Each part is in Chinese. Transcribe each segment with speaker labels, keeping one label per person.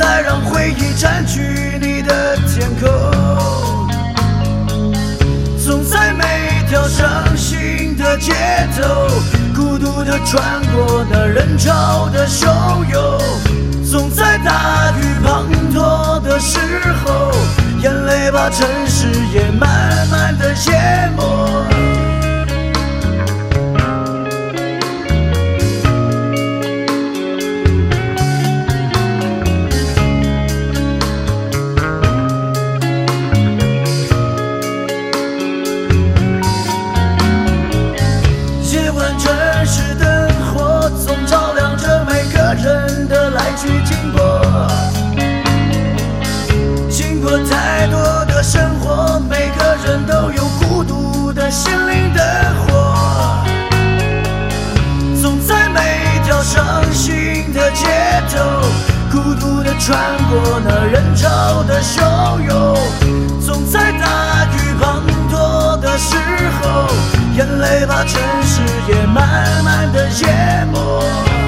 Speaker 1: 再让回忆占据你的天空。总在每条伤心的街头，孤独地穿过那人潮的汹涌。总在大雨滂沱的时候，眼泪把城市也慢慢地淹没。夜晚城市灯火总照亮着每个人的来去经过，经过太多的生活，每个人都有孤独的心灵的火。总在每条伤心的街头，孤独地穿过那人潮的汹涌。总在大雨滂沱的时候，眼泪把城市也慢慢地淹没。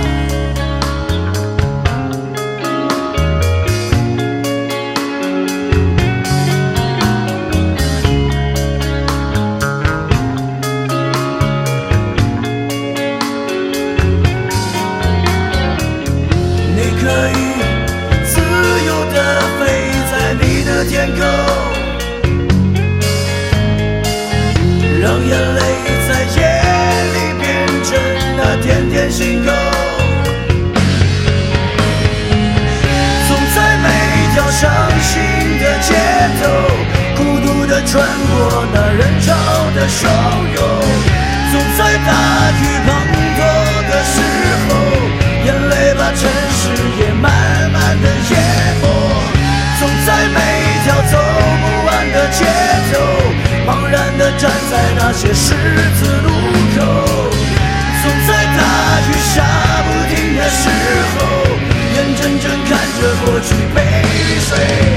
Speaker 1: 你可以自由地飞在你的天空，让眼泪在夜里变成那点点星空。总在每条伤心的街头，孤独地穿过那人潮的汹涌。总在大雨滂沱的时候，眼泪把城市也慢慢地淹没。总在每条走不完的街头，茫然地站在那些十字路口。总在大雨下不停的时候，眼睁睁看着过去被水